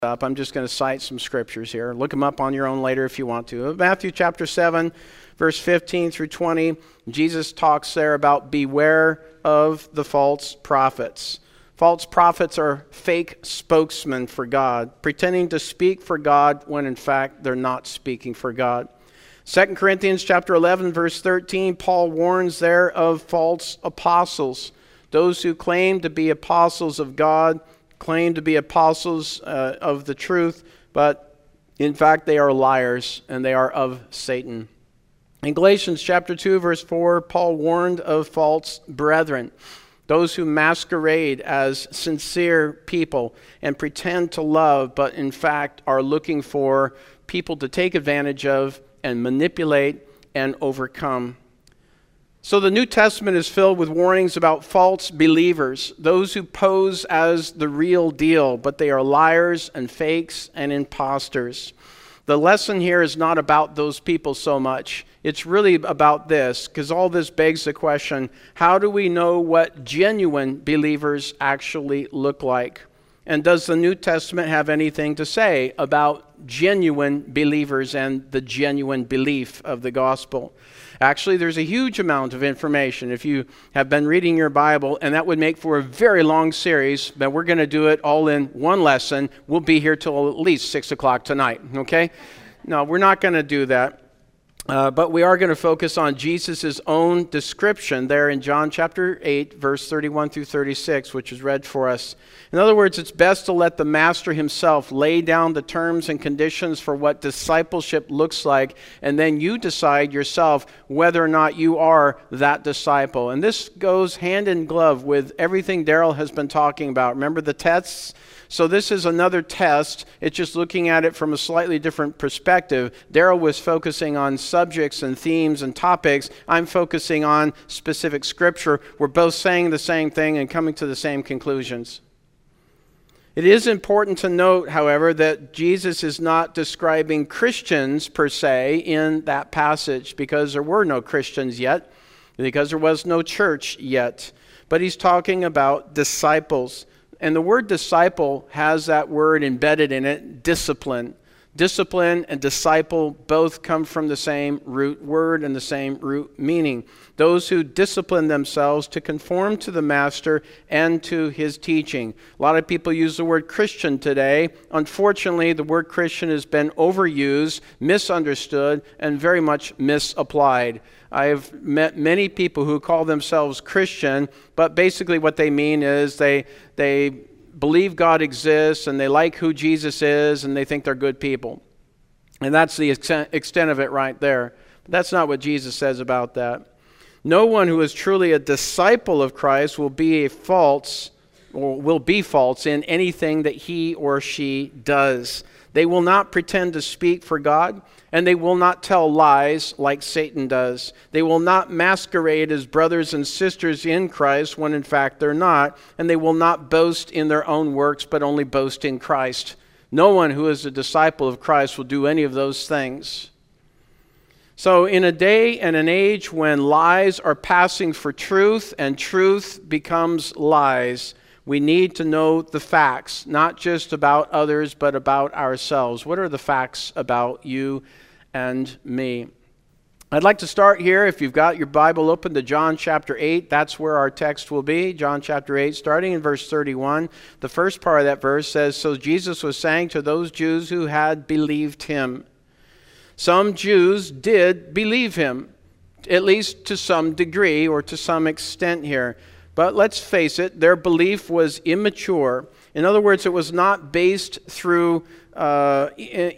up. I'm just going to cite some scriptures here. Look them up on your own later if you want to. Matthew chapter 7, verse 15 through 20, Jesus talks there about beware of the false prophets. False prophets are fake spokesmen for God, pretending to speak for God when in fact they're not speaking for God. 2 Corinthians chapter 11, verse 13, Paul warns there of false apostles. Those who claim to be apostles of God, claim to be apostles of the truth, but in fact they are liars and they are of Satan. In Galatians chapter 2, verse 4, Paul warned of false brethren, those who masquerade as sincere people and pretend to love, but in fact are looking for people to take advantage of and manipulate and overcome. So the New Testament is filled with warnings about false believers, those who pose as the real deal, but they are liars and fakes and imposters. The lesson here is not about those people so much. It's really about this, because all this begs the question, how do we know what genuine believers actually look like? And does the New Testament have anything to say about genuine believers and the genuine belief of the gospel? Actually, there's a huge amount of information if you have been reading your Bible, and that would make for a very long series, but we're going to do it all in one lesson. We'll be here till at least 6 o'clock tonight, okay? No, we're not going to do that. But we are going to focus on Jesus' own description there in John chapter 8, verse 31 through 36, which is read for us. In other words, it's best to let the Master himself lay down the terms and conditions for what discipleship looks like, and then you decide yourself whether or not you are that disciple. And this goes hand in glove with everything Daryl has been talking about. Remember the tests? So this is another test. It's just looking at it from a slightly different perspective. Daryl was focusing on subjects and themes and topics. I'm focusing on specific scripture. We're both saying the same thing and coming to the same conclusions. It is important to note, however, that Jesus is not describing Christians per se in that passage, because there were no Christians yet, because there was no church yet. But he's talking about disciples. And the word disciple has that word embedded in it, discipline. Discipline and disciple both come from the same root word and the same root meaning. Those who discipline themselves to conform to the Master and to his teaching. A lot of people use the word Christian today. Unfortunately, the word Christian has been overused, misunderstood, and very much misapplied. I have met many people who call themselves Christian, but basically what they mean is they believe God exists and they like who Jesus is and they think they're good people. And that's the extent of it right there. But that's not what Jesus says about that. No one who is truly a disciple of Christ will be false in anything that he or she does. They will not pretend to speak for God, and they will not tell lies like Satan does. They will not masquerade as brothers and sisters in Christ when in fact they're not, and they will not boast in their own works, but only boast in Christ. No one who is a disciple of Christ will do any of those things. So in a day and an age when lies are passing for truth and truth becomes lies, we need to know the facts, not just about others, but about ourselves. What are the facts about you and me? I'd like to start here, if you've got your Bible open, to John chapter 8. That's where our text will be. John chapter 8, starting in verse 31. The first part of that verse says, "So Jesus was saying to those Jews who had believed him." Some Jews did believe him, at least to some degree or to some extent here. But let's face it, their belief was immature. In other words, it was not based on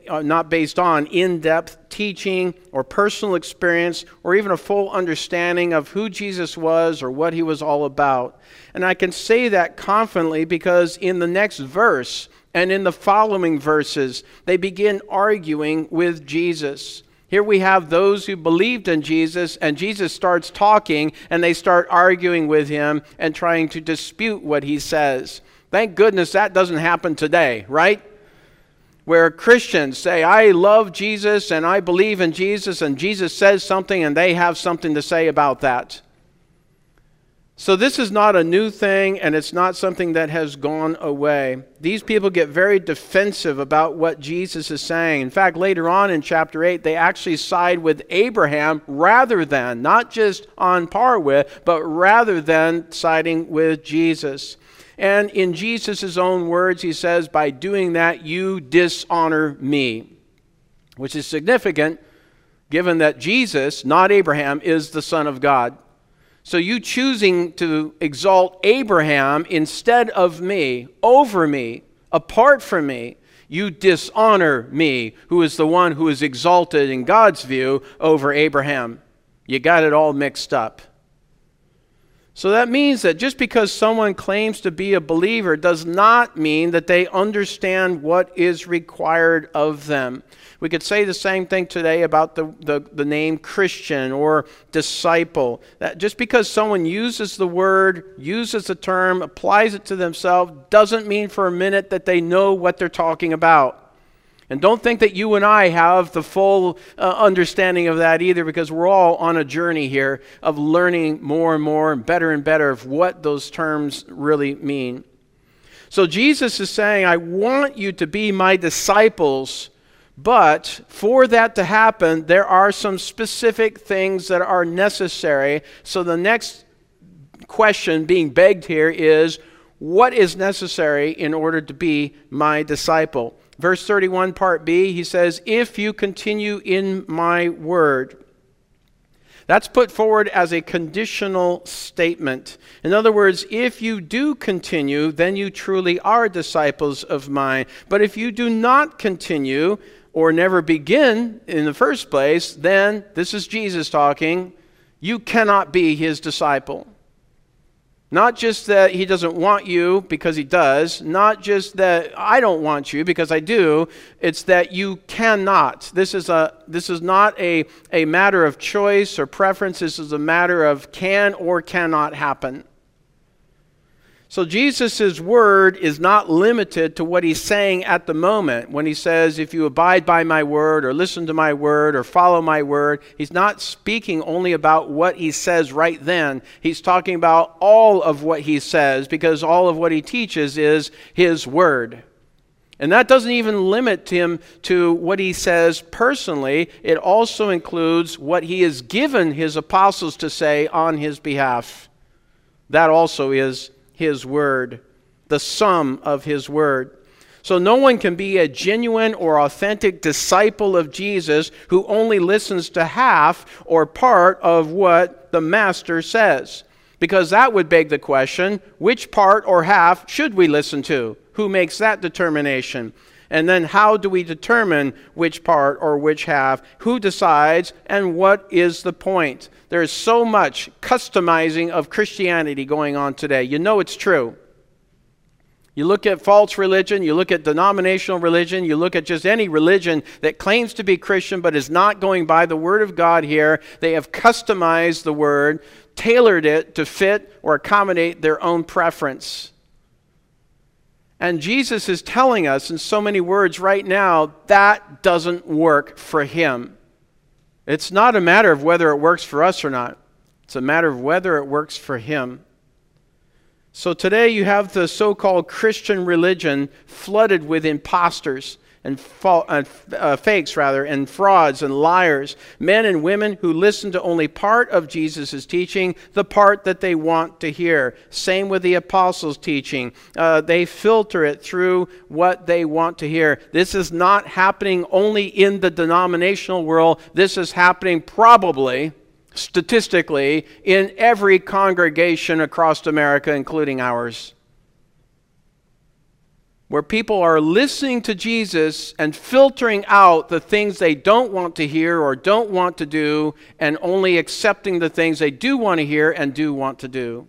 in-depth teaching or personal experience or even a full understanding of who Jesus was or what he was all about. And I can say that confidently because in the next verse and in the following verses, they begin arguing with Jesus. Here we have those who believed in Jesus, and Jesus starts talking, and they start arguing with him and trying to dispute what he says. Thank goodness that doesn't happen today, right? Where Christians say, I love Jesus, and I believe in Jesus, and Jesus says something, and they have something to say about that. So this is not a new thing, and it's not something that has gone away. These people get very defensive about what Jesus is saying. In fact, later on in chapter 8, they actually side with Abraham rather than, not just on par with, but rather than siding with Jesus. And in Jesus' own words, he says, by doing that, you dishonor me, which is significant given that Jesus, not Abraham, is the Son of God. So you choosing to exalt Abraham instead of me, over me, apart from me, you dishonor me, who is the one who is exalted in God's view over Abraham. You got it all mixed up. So that means that just because someone claims to be a believer does not mean that they understand what is required of them. We could say the same thing today about the name Christian or disciple. That just because someone uses the word, uses the term, applies it to themselves, doesn't mean for a minute that they know what they're talking about. And don't think that you and I have the full understanding of that either, because we're all on a journey here of learning more and better of what those terms really mean. So Jesus is saying, I want you to be my disciples, but for that to happen, there are some specific things that are necessary. So the next question being begged here is, what is necessary in order to be my disciple? Verse 31, part B, he says, if you continue in my word. That's put forward as a conditional statement. In other words, if you do continue, then you truly are disciples of mine. But if you do not continue or never begin in the first place, then, this is Jesus talking, you cannot be his disciple. Not just that he doesn't want you because he does. Not just that I don't want you because I do. It's that you cannot. This is not a matter of choice or preference. This is a matter of can or cannot happen. So Jesus' word is not limited to what he's saying at the moment. When he says, if you abide by my word or listen to my word or follow my word, he's not speaking only about what he says right then. He's talking about all of what he says, because all of what he teaches is his word. And that doesn't even limit him to what he says personally. It also includes what he has given his apostles to say on his behalf. That also is his word, the sum of his word. So no one can be a genuine or authentic disciple of Jesus who only listens to half or part of what the master says. Because that would beg the question, which part or half should we listen to? Who makes that determination? And then how do we determine which part or which half? Who decides, and what is the point? There is so much customizing of Christianity going on today. You know it's true. You look at false religion, you look at denominational religion, you look at just any religion that claims to be Christian but is not going by the Word of God here. They have customized the Word, tailored it to fit or accommodate their own preference. And Jesus is telling us in so many words right now, that doesn't work for him. It's not a matter of whether it works for us or not. It's a matter of whether it works for him. So today you have the so-called Christian religion flooded with imposters and fakes, and frauds and liars. Men and women who listen to only part of Jesus' teaching, the part that they want to hear. Same with the apostles' teaching. They filter it through what they want to hear. This is not happening only in the denominational world. This is happening probably, statistically, in every congregation across America, including ours, where people are listening to Jesus and filtering out the things they don't want to hear or don't want to do, and only accepting the things they do want to hear and do want to do.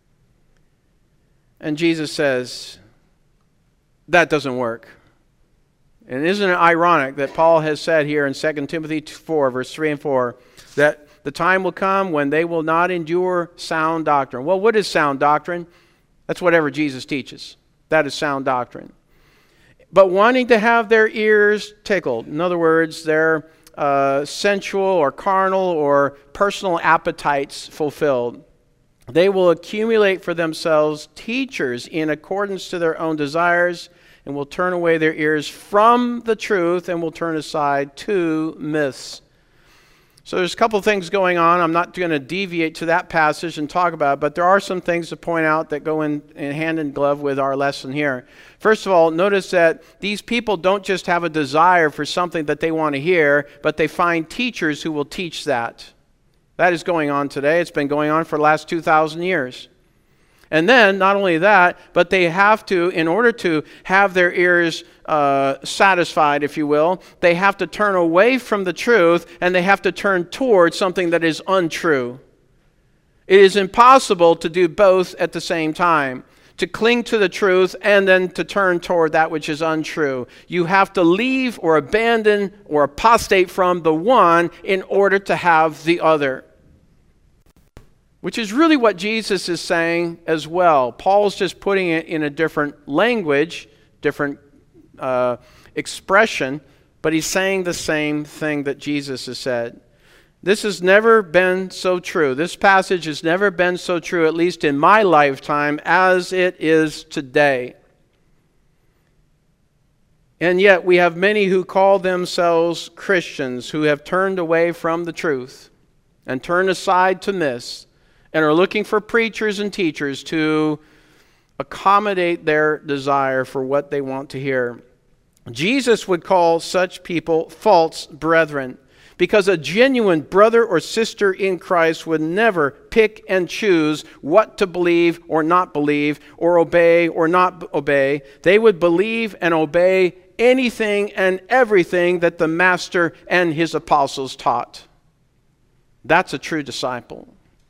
And Jesus says, that doesn't work. And isn't it ironic that Paul has said here in 2 Timothy 4, verse 3 and 4, that the time will come when they will not endure sound doctrine. Well, what is sound doctrine? That's whatever Jesus teaches. That is sound doctrine. But wanting to have their ears tickled. In other words, their sensual or carnal or personal appetites fulfilled. They will accumulate for themselves teachers in accordance to their own desires, and will turn away their ears from the truth and will turn aside to myths. So there's a couple things going on. I'm not going to deviate to that passage and talk about it, but there are some things to point out that go in hand in glove with our lesson here. First of all, notice that these people don't just have a desire for something that they want to hear, but they find teachers who will teach that. That is going on today. It's been going on for the last 2,000 years. And then, not only that, but they have to, in order to have their ears satisfied, if you will, they have to turn away from the truth and they have to turn towards something that is untrue. It is impossible to do both at the same time, to cling to the truth and then to turn toward that which is untrue. You have to leave or abandon or apostate from the one in order to have the other. Which is really what Jesus is saying as well. Paul's just putting it in a different language, different expression, but he's saying the same thing that Jesus has said. This has never been so true. This passage has never been so true, at least in my lifetime, as it is today. And yet we have many who call themselves Christians who have turned away from the truth and turned aside to myths, and are looking for preachers and teachers to accommodate their desire for what they want to hear. Jesus would call such people false brethren, because a genuine brother or sister in Christ would never pick and choose what to believe or not believe, or obey or not obey. They would believe and obey anything and everything that the Master and his apostles taught. That's a true disciple.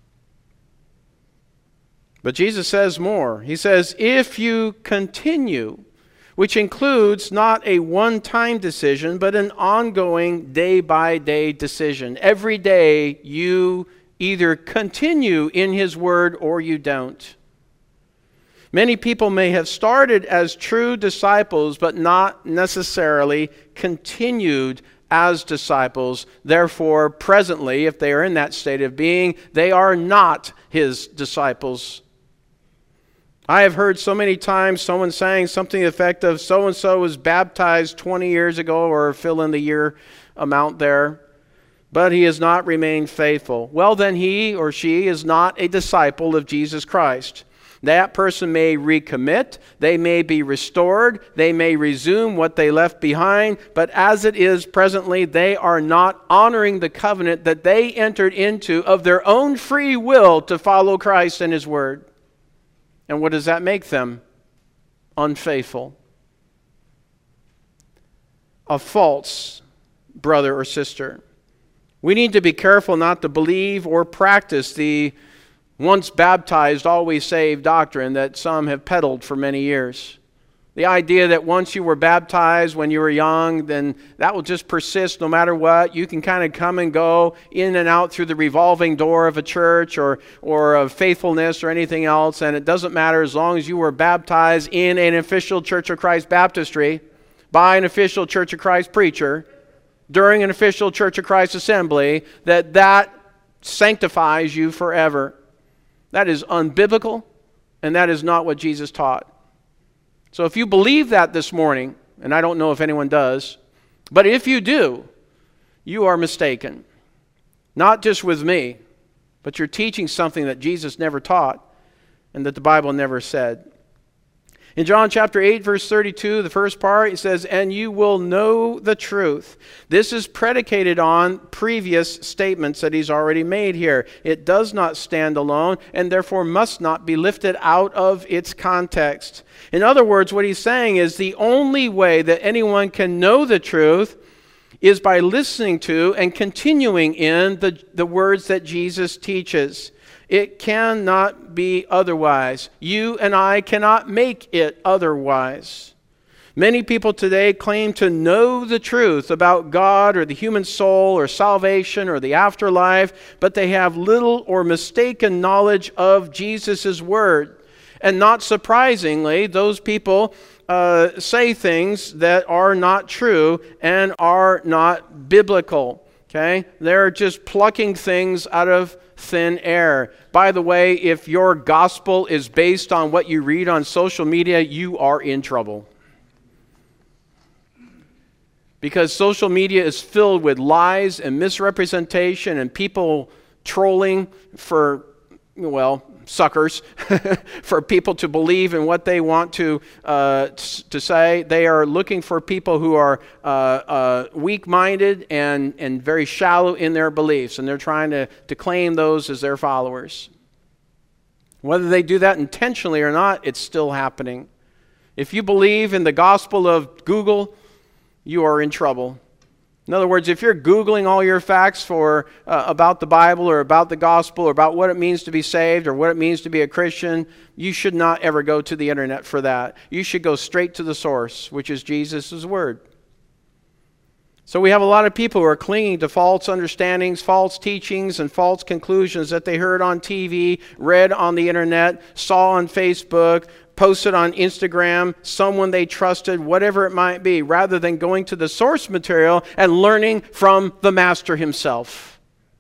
But Jesus says more. He says, if you continue, which includes not a one-time decision, but an ongoing day-by-day decision. Every day you either continue in his word or you don't. Many people may have started as true disciples, but not necessarily continued as disciples. Therefore, presently, if they are in that state of being, they are not his disciples. I have heard so many times someone saying something to the effect of, so-and-so was baptized 20 years ago, or fill in the year amount there, but he has not remained faithful. Well, then he or she is not a disciple of Jesus Christ. That person may recommit, they may be restored, they may resume what they left behind, but as it is presently, they are not honoring the covenant that they entered into of their own free will to follow Christ and his word. And what does that make them? Unfaithful. A false brother or sister. We need to be careful not to believe or practice the once baptized, always saved doctrine that some have peddled for many years. The idea that once you were baptized when you were young, then that will just persist no matter what. You can kind of come and go in and out through the revolving door of a church or of faithfulness or anything else, and it doesn't matter as long as you were baptized in an official Church of Christ baptistry by an official Church of Christ preacher during an official Church of Christ assembly, that sanctifies you forever. That is unbiblical, and that is not what Jesus taught. So if you believe that this morning, and I don't know if anyone does, but if you do, you are mistaken. Not just with me, but you're teaching something that Jesus never taught and that the Bible never said. In John chapter 8, verse 32, the first part, it says, and you will know the truth. This is predicated on previous statements that he's already made here. It does not stand alone and therefore must not be lifted out of its context. In other words, what he's saying is the only way that anyone can know the truth is by listening to and continuing in the words that Jesus teaches. It cannot be otherwise. You and I cannot make it otherwise. Many people today claim to know the truth about God or the human soul or salvation or the afterlife, but they have little or mistaken knowledge of Jesus' word. And not surprisingly, those people say things that are not true and are not biblical. Okay? They're just plucking things out of thin air. By the way, if your gospel is based on what you read on social media, you are in trouble. Because social media is filled with lies and misrepresentation and people trolling for, well, suckers, for people to believe in what they want to say. They are looking for people who are weak-minded and very shallow in their beliefs, and they're trying to claim those as their followers. Whether they do that intentionally or not, it's still happening. If you believe in the gospel of Google, you are in trouble. In other words, if you're Googling all your facts about the Bible or about the gospel or about what it means to be saved or what it means to be a Christian, you should not ever go to the internet for that. You should go straight to the source, which is Jesus' word. So we have a lot of people who are clinging to false understandings, false teachings, and false conclusions that they heard on TV, read on the internet, saw on Facebook, posted on Instagram, someone they trusted, whatever it might be, rather than going to the source material and learning from the Master himself.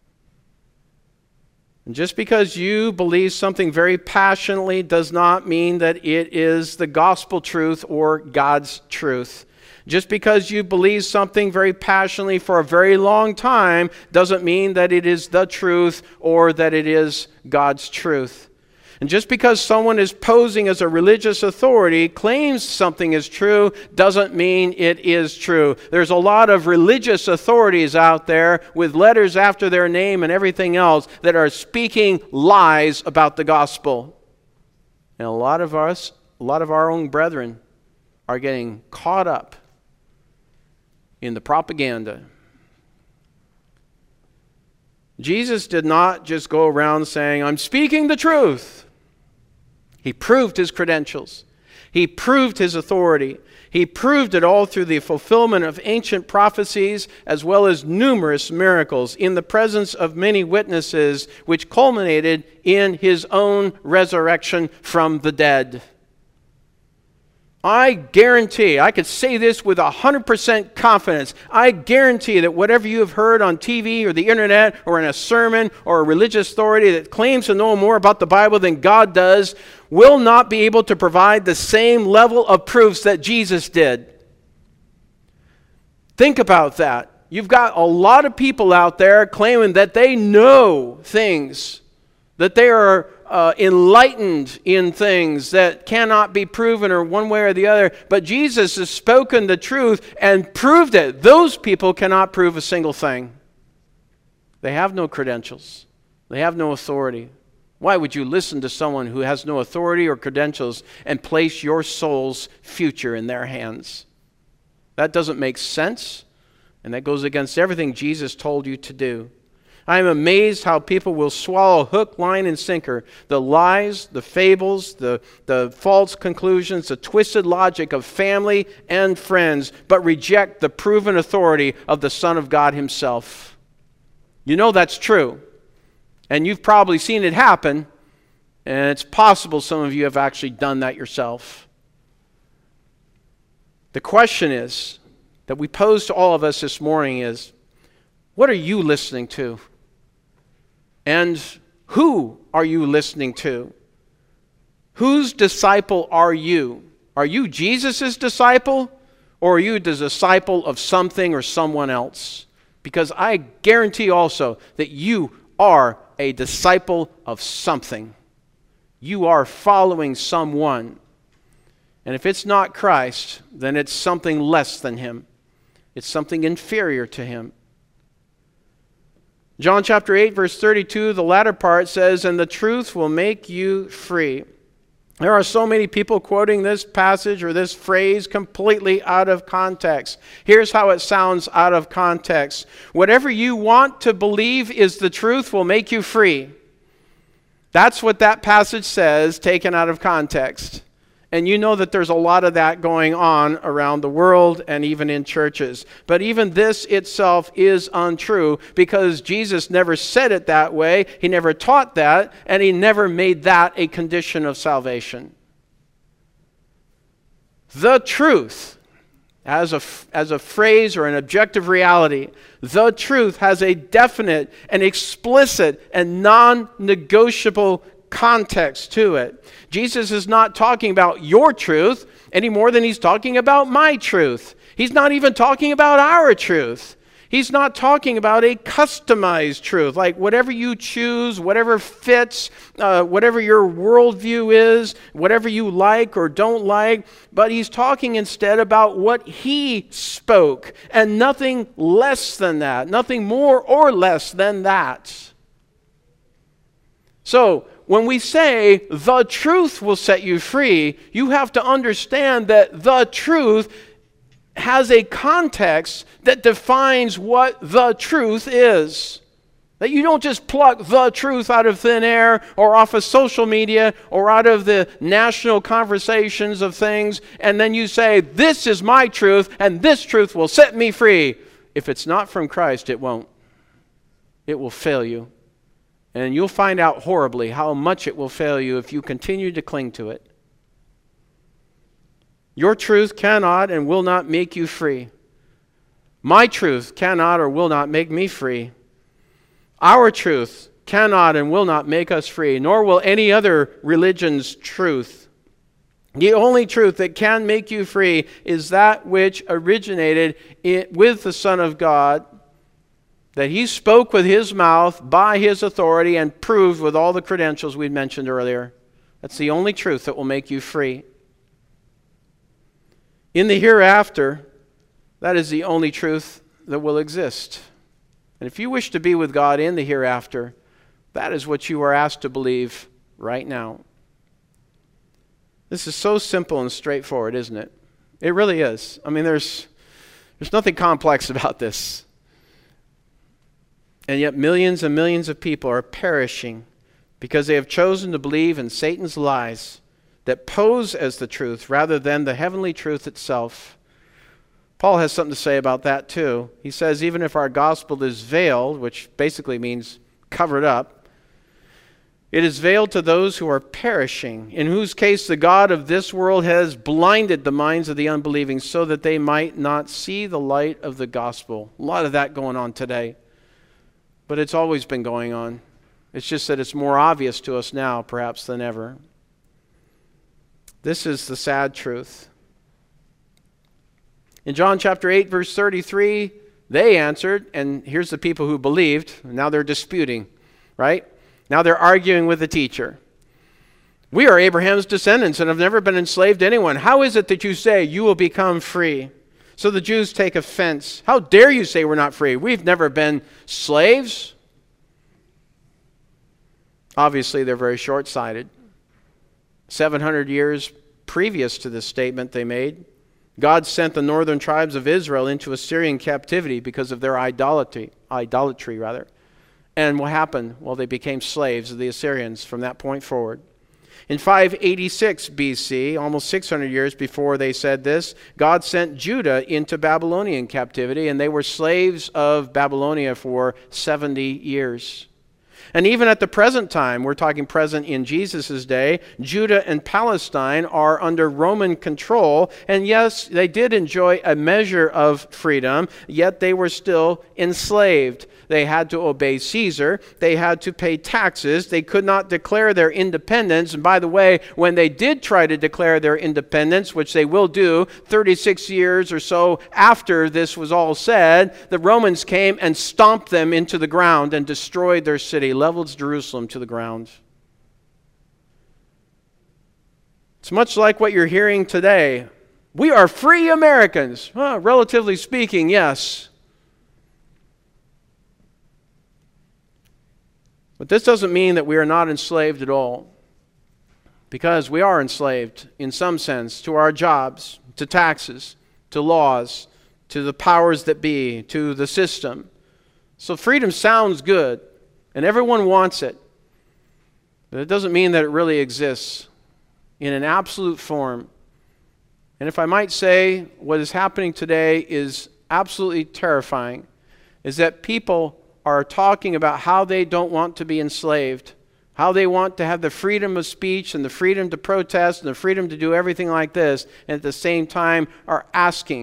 And just because you believe something very passionately does not mean that it is the gospel truth or God's truth. Just because you believe something very passionately for a very long time doesn't mean that it is the truth or that it is God's truth. And just because someone is posing as a religious authority, claims something is true, doesn't mean it is true. There's a lot of religious authorities out there with letters after their name and everything else that are speaking lies about the gospel. And a lot of our own brethren are getting caught up in the propaganda. Jesus did not just go around saying, "I'm speaking the truth." He proved his credentials. He proved his authority. He proved it all through the fulfillment of ancient prophecies as well as numerous miracles in the presence of many witnesses, which culminated in his own resurrection from the dead. I guarantee, I could say this with 100% confidence, I guarantee that whatever you have heard on TV or the internet or in a sermon or a religious authority that claims to know more about the Bible than God does will not be able to provide the same level of proofs that Jesus did. Think about that. You've got a lot of people out there claiming that they know things, that they are enlightened in things that cannot be proven or one way or the other. But Jesus has spoken the truth and proved it. Those people cannot prove a single thing. They have no credentials. They have no authority. Why would you listen to someone who has no authority or credentials and place your soul's future in their hands? That doesn't make sense, and that goes against everything Jesus told you to do. I am amazed how people will swallow hook, line, and sinker the lies, the fables, the false conclusions, the twisted logic of family and friends, but reject the proven authority of the Son of God himself. You know that's true. And you've probably seen it happen, and it's possible some of you have actually done that yourself. The question is, that we pose to all of us this morning is, what are you listening to? And who are you listening to? Whose disciple are you? Are you Jesus' disciple, or are you the disciple of something or someone else? Because I guarantee also that you are a disciple of something. You are following someone. And if it's not Christ, then it's something less than him. It's something inferior to him. John chapter 8, verse 32, the latter part says, "And the truth will make you free." There are so many people quoting this passage or this phrase completely out of context. Here's how it sounds out of context. Whatever you want to believe is the truth will make you free. That's what that passage says, taken out of context. And you know that there's a lot of that going on around the world and even in churches. But even this itself is untrue because Jesus never said it that way. He never taught that, and he never made that a condition of salvation. The truth as a phrase or an objective reality. The truth has a definite and explicit and non-negotiable context to it. Jesus is not talking about your truth any more than he's talking about my truth. He's not even talking about our truth. He's not talking about a customized truth, like whatever you choose, whatever fits, whatever your worldview is, whatever you like or don't like. But he's talking instead about what he spoke, and nothing less than that, nothing more or less than that. So, when we say the truth will set you free, you have to understand that the truth has a context that defines what the truth is. That you don't just pluck the truth out of thin air or off of social media or out of the national conversations of things, and then you say, this is my truth and this truth will set me free. If it's not from Christ, it won't. It will fail you. And you'll find out horribly how much it will fail you if you continue to cling to it. Your truth cannot and will not make you free. My truth cannot or will not make me free. Our truth cannot and will not make us free, nor will any other religion's truth. The only truth that can make you free is that which originated with the Son of God, that he spoke with his mouth by his authority and proved with all the credentials we mentioned earlier. That's the only truth that will make you free. In the hereafter, that is the only truth that will exist. And if you wish to be with God in the hereafter, that is what you are asked to believe right now. This is so simple and straightforward, isn't it? It really is. I mean, there's nothing complex about this. And yet millions and millions of people are perishing because they have chosen to believe in Satan's lies that pose as the truth rather than the heavenly truth itself. Paul has something to say about that too. He says, even if our gospel is veiled, which basically means covered up, it is veiled to those who are perishing, in whose case the God of this world has blinded the minds of the unbelieving so that they might not see the light of the gospel. A lot of that going on today. But it's always been going on. It's just that it's more obvious to us now, perhaps, than ever. This is the sad truth. In John chapter 8, verse 33, they answered, and here's the people who believed, and now they're disputing, right? Now they're arguing with the teacher. We are Abraham's descendants and have never been enslaved to anyone. How is it that you say you will become free? So the Jews take offense. How dare you say we're not free? We've never been slaves. Obviously, they're very short-sighted. 700 years previous to this statement they made, God sent the northern tribes of Israel into Assyrian captivity because of their idolatry. And what happened? Well, they became slaves of the Assyrians from that point forward. In 586 BC, almost 600 years before they said this, God sent Judah into Babylonian captivity, and they were slaves of Babylonia for 70 years. And even at the present time, we're talking present in Jesus' day, Judah and Palestine are under Roman control. And yes, they did enjoy a measure of freedom, yet they were still enslaved. They had to obey Caesar. They had to pay taxes. They could not declare their independence. And by the way, when they did try to declare their independence, which they will do 36 years or so after this was all said, the Romans came and stomped them into the ground and destroyed their city, leveled Jerusalem to the ground. It's much like what you're hearing today. We are free Americans. Well, relatively speaking, yes. But this doesn't mean that we are not enslaved at all. Because we are enslaved, in some sense, to our jobs, to taxes, to laws, to the powers that be, to the system. So freedom sounds good, and everyone wants it. But it doesn't mean that it really exists in an absolute form. And if I might say, what is happening today is absolutely terrifying, is that people are talking about how they don't want to be enslaved, how they want to have the freedom of speech and the freedom to protest and the freedom to do everything like this, and at the same time are asking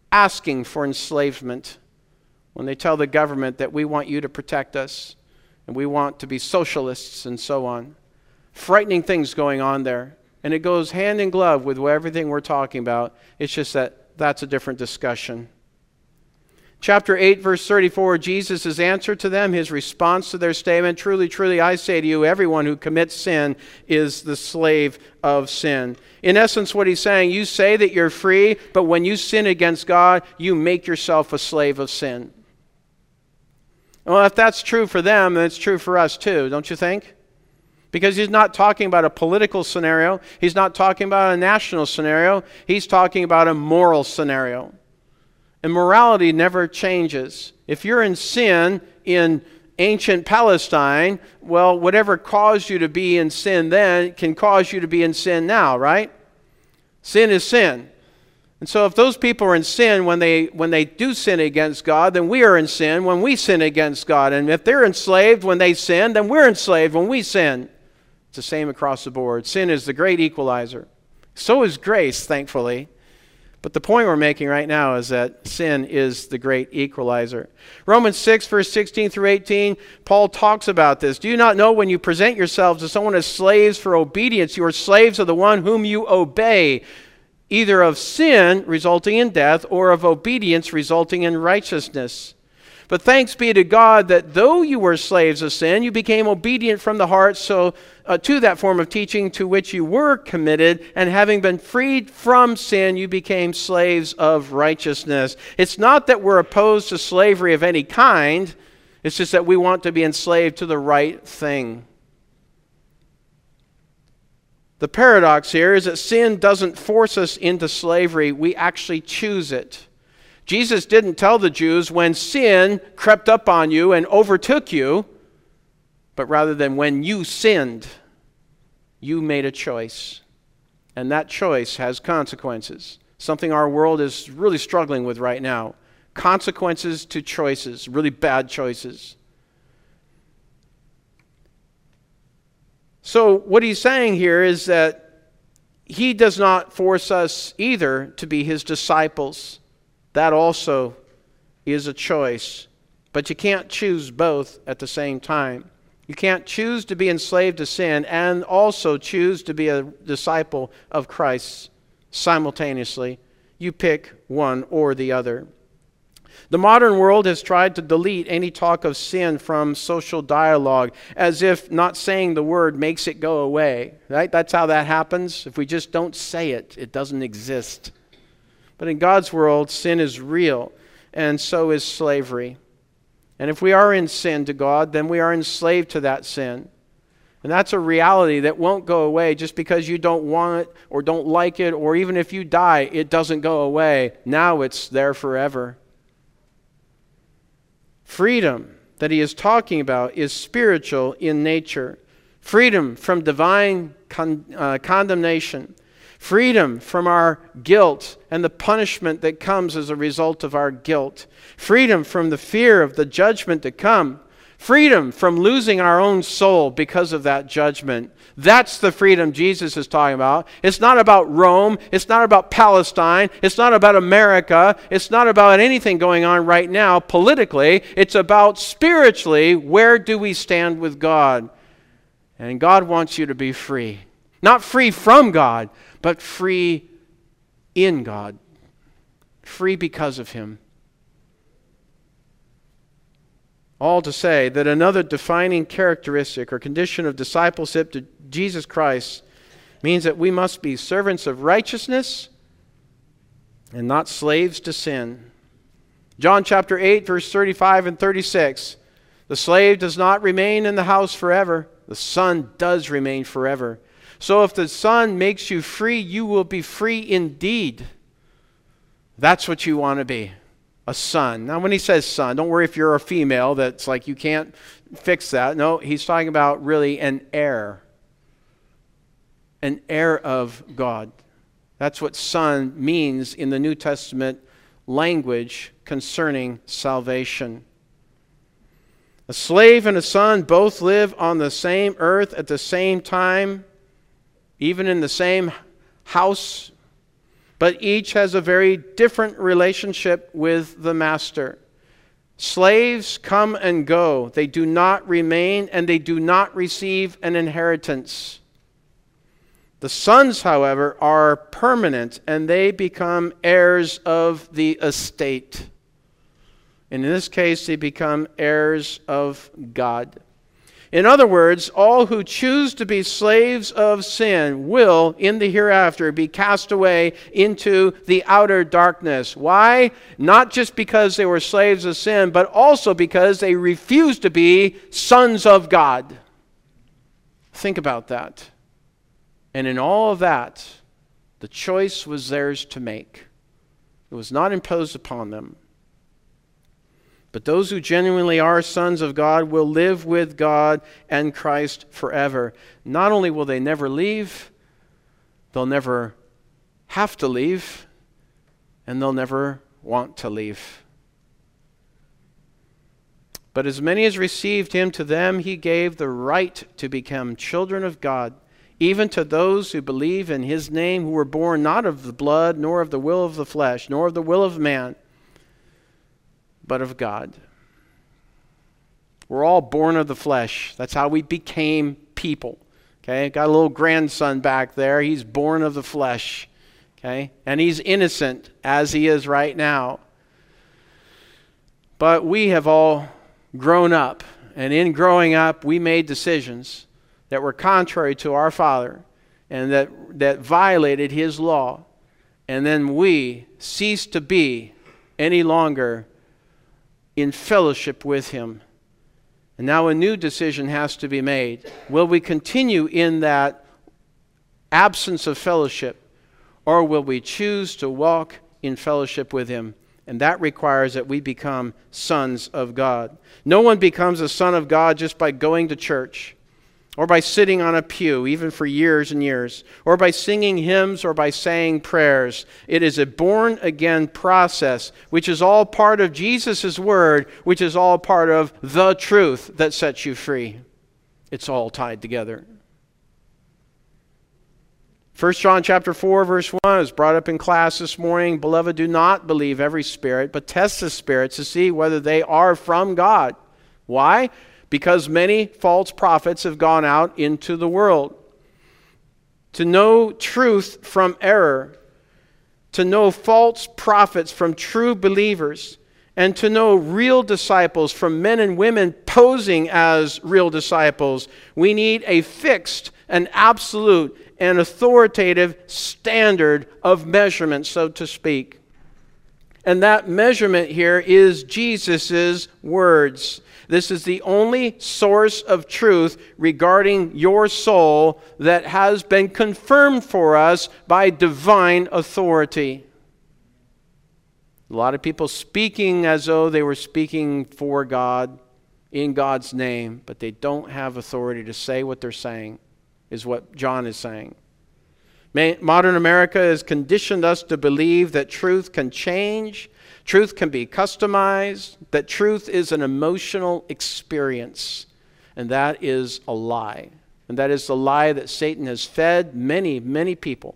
asking for enslavement. When they tell the government that we want you to protect us and we want to be socialists and so on. Frightening things going on there. And it goes hand in glove with everything we're talking about. It's just that that's a different discussion. Chapter 8, verse 34, Jesus' answer to them, his response to their statement, truly, truly, I say to you, everyone who commits sin is the slave of sin. In essence, what he's saying, you say that you're free, but when you sin against God, you make yourself a slave of sin. Well, if that's true for them, then it's true for us too, don't you think? Because he's not talking about a political scenario. He's not talking about a national scenario. He's talking about a moral scenario. And morality never changes. If you're in sin in ancient Palestine, well, whatever caused you to be in sin then can cause you to be in sin now, right? Sin is sin. And so if those people are in sin when they do sin against God, then we are in sin when we sin against God. And if they're enslaved when they sin, then we're enslaved when we sin. It's the same across the board. Sin is the great equalizer. So is grace, thankfully. But the point we're making right now is that sin is the great equalizer. Romans 6, verse 16 through 18, Paul talks about this. Do you not know when you present yourselves to someone as slaves for obedience, you are slaves of the one whom you obey, either of sin resulting in death or of obedience resulting in righteousness? But thanks be to God that though you were slaves of sin, you became obedient from the heart to that form of teaching to which you were committed, and having been freed from sin, you became slaves of righteousness. It's not that we're opposed to slavery of any kind. It's just that we want to be enslaved to the right thing. The paradox here is that sin doesn't force us into slavery. We actually choose it. Jesus didn't tell the Jews when sin crept up on you and overtook you, but rather than when you sinned, you made a choice. And that choice has consequences. Something our world is really struggling with right now. Consequences to choices, really bad choices. So what he's saying here is that he does not force us either to be his disciples. That also is a choice. But you can't choose both at the same time. You can't choose to be enslaved to sin and also choose to be a disciple of Christ simultaneously. You pick one or the other. The modern world has tried to delete any talk of sin from social dialogue, as if not saying the word makes it go away. Right? That's how that happens. If we just don't say it, it doesn't exist. But in God's world, sin is real, and so is slavery. And if we are in sin to God, then we are enslaved to that sin. And that's a reality that won't go away just because you don't want it or don't like it, or even if you die, it doesn't go away. Now it's there forever. Freedom that he is talking about is spiritual in nature. Freedom from divine condemnation. Freedom from our guilt and the punishment that comes as a result of our guilt. Freedom from the fear of the judgment to come. Freedom from losing our own soul because of that judgment. That's the freedom Jesus is talking about. It's not about Rome. It's not about Palestine. It's not about America. It's not about anything going on right now politically. It's about spiritually, where do we stand with God? And God wants you to be free. Not free from God, but free in God. Free because of him. All to say that another defining characteristic or condition of discipleship to Jesus Christ means that we must be servants of righteousness and not slaves to sin. John chapter 8, verse 35 and 36. The slave does not remain in the house forever. The son does remain forever. So if the Son makes you free, you will be free indeed. That's what you want to be, a son. Now when he says son, don't worry if you're a female, that's like you can't fix that. No, he's talking about really an heir of God. That's what son means in the New Testament language concerning salvation. A slave and a son both live on the same earth at the same time, even in the same house, but each has a very different relationship with the master. Slaves come and go. They do not remain, and they do not receive an inheritance. The sons, however, are permanent, and they become heirs of the estate. And in this case, they become heirs of God. In other words, all who choose to be slaves of sin will, in the hereafter, be cast away into the outer darkness. Why? Not just because they were slaves of sin, but also because they refused to be sons of God. Think about that. And in all of that, the choice was theirs to make. It was not imposed upon them. But those who genuinely are sons of God will live with God and Christ forever. Not only will they never leave, they'll never have to leave, and they'll never want to leave. But as many as received him, to them he gave the right to become children of God, even to those who believe in his name, who were born not of the blood, nor of the will of the flesh, nor of the will of man, but of God. We're all born of the flesh. That's how we became people. Okay, got a little grandson back there. He's born of the flesh. Okay, and he's innocent as he is right now. But we have all grown up, and in growing up, we made decisions that were contrary to our Father and that violated his law. And then we ceased to be any longer in fellowship with him. And now a new decision has to be made. Will we continue in that absence of fellowship, or will we choose to walk in fellowship with him? And that requires that we become sons of God. No one becomes a son of God just by going to church, or by sitting on a pew, even for years and years, or by singing hymns, or by saying prayers. It is a born-again process, which is all part of Jesus' word, which is all part of the truth that sets you free. It's all tied together. 1 John chapter 4, verse 1 is brought up in class this morning. Beloved, do not believe every spirit, but test the spirits to see whether they are from God. Why? Because many false prophets have gone out into the world. To know truth from error, to know false prophets from true believers, and to know real disciples from men and women posing as real disciples, we need a fixed, an absolute, and authoritative standard of measurement, so to speak. And that measurement here is Jesus' words. This is the only source of truth regarding your soul that has been confirmed for us by divine authority. A lot of people speaking as though they were speaking for God, in God's name, but they don't have authority to say what they're saying, is what John is saying. Modern America has conditioned us to believe that truth can change, truth can be customized, that truth is an emotional experience. And that is a lie. And that is the lie that Satan has fed many, many people.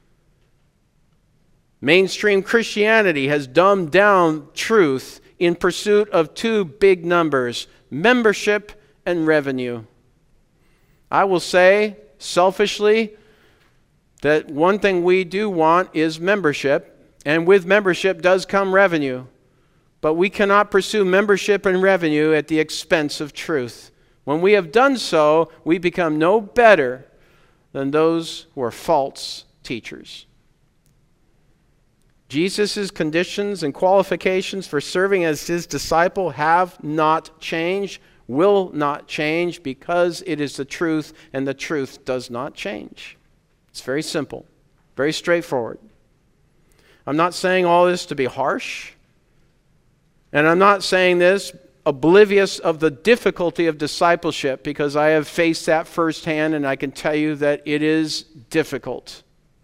Mainstream Christianity has dumbed down truth in pursuit of two big numbers: membership and revenue. I will say, selfishly, that one thing we do want is membership, and with membership does come revenue. But we cannot pursue membership and revenue at the expense of truth. When we have done so, we become no better than those who are false teachers. Jesus' conditions and qualifications for serving as his disciple have not changed, will not change, because it is the truth, and the truth does not change. It's very simple, very straightforward. I'm not saying all this to be harsh, and I'm not saying this oblivious of the difficulty of discipleship, because I have faced that firsthand, and I can tell you that it is difficult.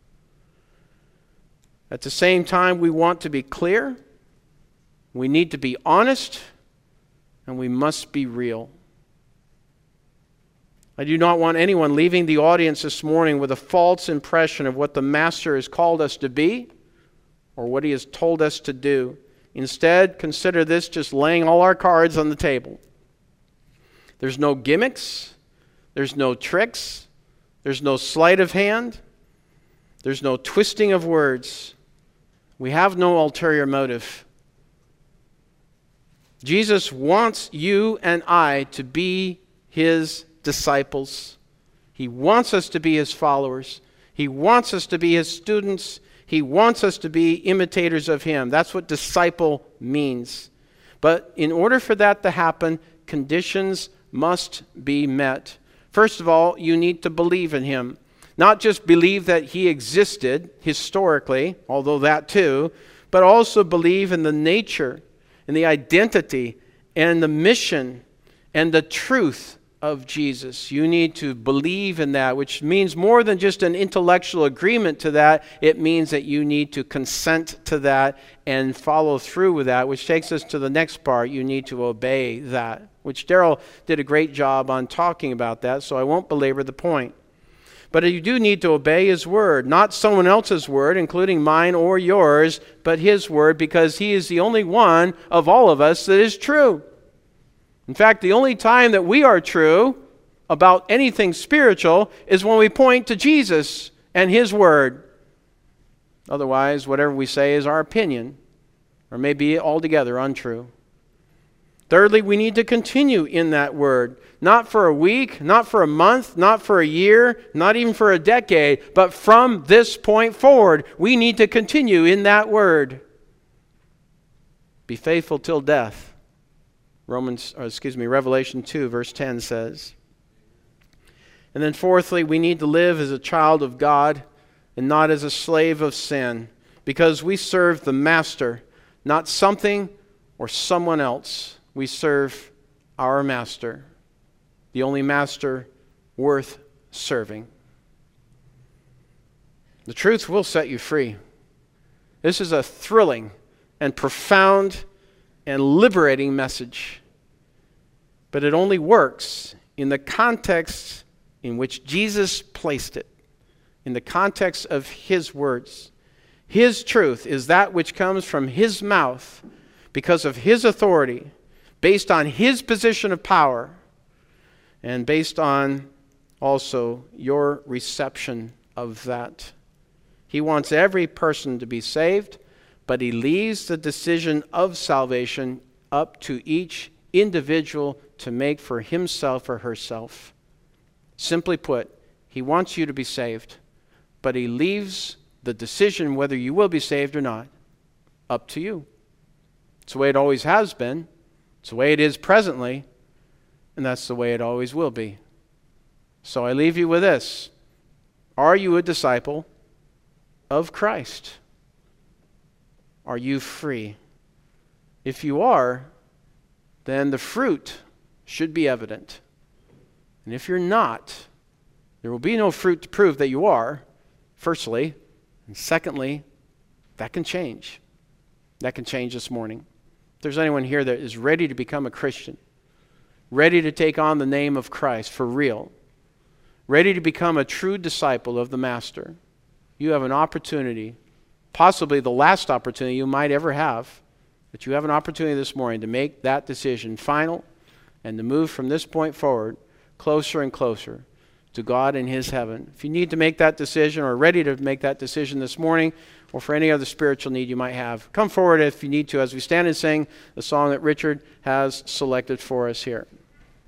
At the same time, we want to be clear, we need to be honest, and we must be real. I do not want anyone leaving the audience this morning with a false impression of what the Master has called us to be or what he has told us to do. Instead, consider this just laying all our cards on the table. There's no gimmicks. There's no tricks. There's no sleight of hand. There's no twisting of words. We have no ulterior motive. Jesus wants you and I to be his disciples. He wants us to be his followers. He wants us to be his students. He wants us to be imitators of him. That's what disciple means. But in order for that to happen, conditions must be met. First of all, you need to believe in him. Not just believe that he existed historically, although that too, but also believe in the nature and the identity and the mission and the truth of Jesus. You need to believe in that, which means more than just an intellectual agreement to that. It means that you need to consent to that and follow through with that, which takes us to the next part. You need to obey that, which Daryl did a great job on talking about that, so I won't belabor the point. But you do need to obey his word, not someone else's word, including mine or yours, but his word, because he is the only one of all of us that is true. In fact, the only time that we are true about anything spiritual is when we point to Jesus and his word. Otherwise, whatever we say is our opinion, or may be altogether untrue. Thirdly, we need to continue in that word. Not for a week, not for a month, not for a year, not even for a decade, but from this point forward, we need to continue in that word. Be faithful till death. Revelation 2, verse 10 says. And then fourthly, we need to live as a child of God and not as a slave of sin, because we serve the Master, not something or someone else. We serve our Master, the only Master worth serving. The truth will set you free. This is a thrilling and profound and liberating message. But it only works in the context in which Jesus placed it, in the context of his words. His truth is that which comes from his mouth because of his authority, based on his position of power, and based on also your reception of that. He wants every person to be saved, but he leaves the decision of salvation up to each individual to make for himself or herself. Simply put, he wants you to be saved, but he leaves the decision whether you will be saved or not up to you. It's the way it always has been. It's the way it is presently, and that's the way it always will be. So I leave you with this. Are you a disciple of Christ? Are you free? If you are, then the fruit should be evident. And if you're not, there will be no fruit to prove that you are, firstly. And secondly, that can change. That can change this morning. If there's anyone here that is ready to become a Christian, ready to take on the name of Christ for real, ready to become a true disciple of the Master, you have an opportunity, possibly the last opportunity you might ever have, but you have an opportunity this morning to make that decision final and to move from this point forward closer and closer to God in his heaven. If you need to make that decision or are ready to make that decision this morning, or for any other spiritual need you might have, come forward if you need to as we stand and sing the song that Richard has selected for us here.